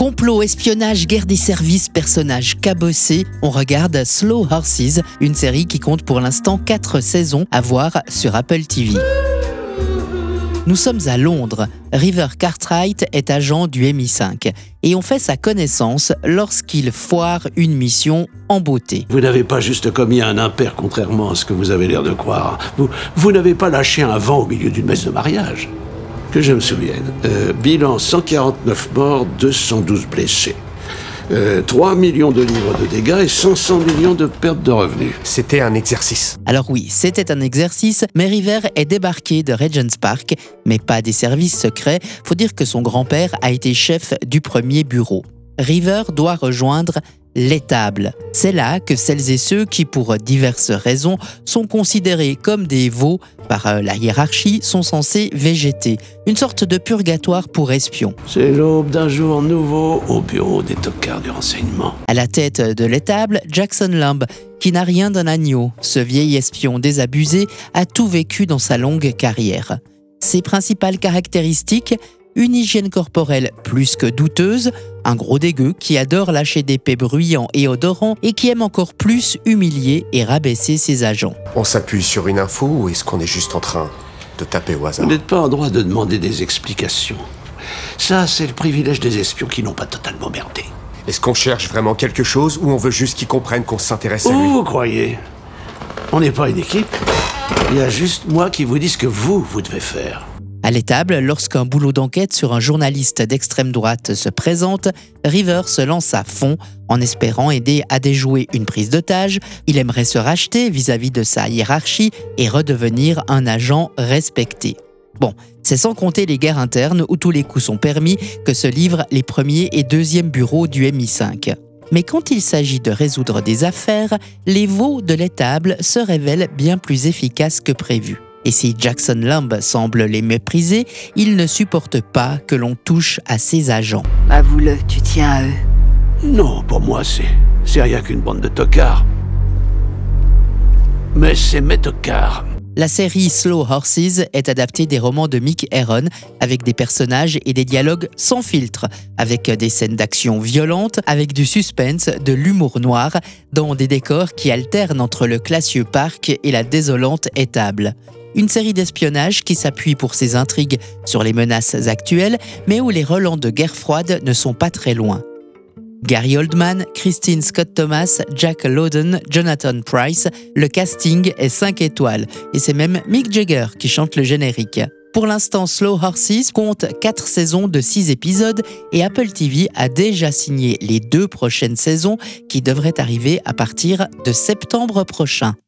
Complot, espionnage, guerre des services, personnages cabossés, on regarde Slow Horses, une série qui compte pour l'instant 4 saisons à voir sur Apple TV. Nous sommes à Londres. River Cartwright est agent du MI5 et on fait sa connaissance lorsqu'il foire une mission en beauté. Vous n'avez pas juste commis un impair contrairement à ce que vous avez l'air de croire. Vous n'avez pas lâché un vent au milieu d'une messe de mariage. Que je me souvienne. Bilan 149 morts, 212 blessés. 3 millions de livres de dégâts et 500 millions de pertes de revenus. C'était un exercice. Alors oui, c'était un exercice, mais River est débarqué de Regent's Park, mais pas des services secrets. Faut dire que son grand-père a été chef du premier bureau. River doit rejoindre l'étable. C'est là que celles et ceux qui, pour diverses raisons, sont considérés comme des veaux par la hiérarchie, sont censés végéter. Une sorte de purgatoire pour espions. C'est l'aube d'un jour nouveau au bureau des tocards du renseignement. À la tête de l'étable, Jackson Lamb, qui n'a rien d'un agneau. Ce vieil espion désabusé a tout vécu dans sa longue carrière. Ses principales caractéristiques: une hygiène corporelle plus que douteuse, un gros dégueu qui adore lâcher des pets bruyants et odorants et qui aime encore plus humilier et rabaisser ses agents. On s'appuie sur une info ou est-ce qu'on est juste en train de taper au hasard? Vous n'êtes pas en droit de demander des explications. Ça, c'est le privilège des espions qui n'ont pas totalement merdé. Est-ce qu'on cherche vraiment quelque chose ou on veut juste qu'ils comprennent qu'on s'intéresse à lui? Vous croyez? On n'est pas une équipe. Il y a juste moi qui vous dis ce que vous devez faire. À l'étable, lorsqu'un boulot d'enquête sur un journaliste d'extrême droite se présente, River se lance à fond en espérant aider à déjouer une prise d'otage. Il aimerait se racheter vis-à-vis de sa hiérarchie et redevenir un agent respecté. Bon, c'est sans compter les guerres internes où tous les coups sont permis que se livrent les premiers et deuxièmes bureaux du MI5. Mais quand il s'agit de résoudre des affaires, les veaux de l'étable se révèlent bien plus efficaces que prévu. Et si Jackson Lamb semble les mépriser, il ne supporte pas que l'on touche à ses agents. Avoue-le, tu tiens à eux. Non, pour moi, c'est rien qu'une bande de tocards. Mais c'est mes tocards. La série Slow Horses est adaptée des romans de Mick Herron avec des personnages et des dialogues sans filtre, avec des scènes d'action violentes, avec du suspense, de l'humour noir, dans des décors qui alternent entre le classieux parc et la désolante étable. Une série d'espionnage qui s'appuie pour ses intrigues sur les menaces actuelles, mais où les relents de guerre froide ne sont pas très loin. Gary Oldman, Christine Scott Thomas, Jack Lowden, Jonathan Pryce, le casting est 5 étoiles et c'est même Mick Jagger qui chante le générique. Pour l'instant, Slow Horses compte 4 saisons de 6 épisodes et Apple TV a déjà signé les 2 prochaines saisons qui devraient arriver à partir de septembre prochain.